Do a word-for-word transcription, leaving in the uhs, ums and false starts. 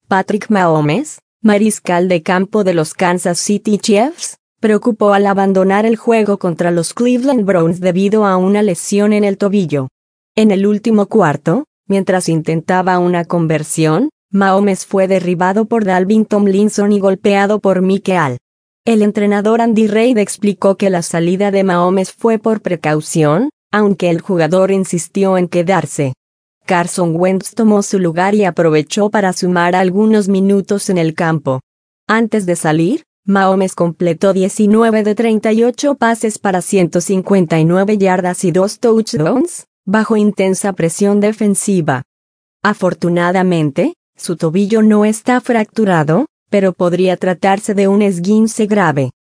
Patrick Mahomes, mariscal de campo de los Kansas City Chiefs, preocupó al abandonar el juego contra los Cleveland Browns debido a una lesión en el tobillo. En el último cuarto, mientras intentaba una conversión, Mahomes fue derribado por Dalvin Tomlinson y golpeado por Mike Hall. El entrenador Andy Reid explicó que la salida de Mahomes fue por precaución, aunque el jugador insistió en quedarse. Carson Wentz tomó su lugar y aprovechó para sumar algunos minutos en el campo. Antes de salir, Mahomes completó diecinueve de treinta y ocho pases para ciento cincuenta y nueve yardas y dos touchdowns, bajo intensa presión defensiva. Afortunadamente, su tobillo no está fracturado, pero podría tratarse de un esguince grave.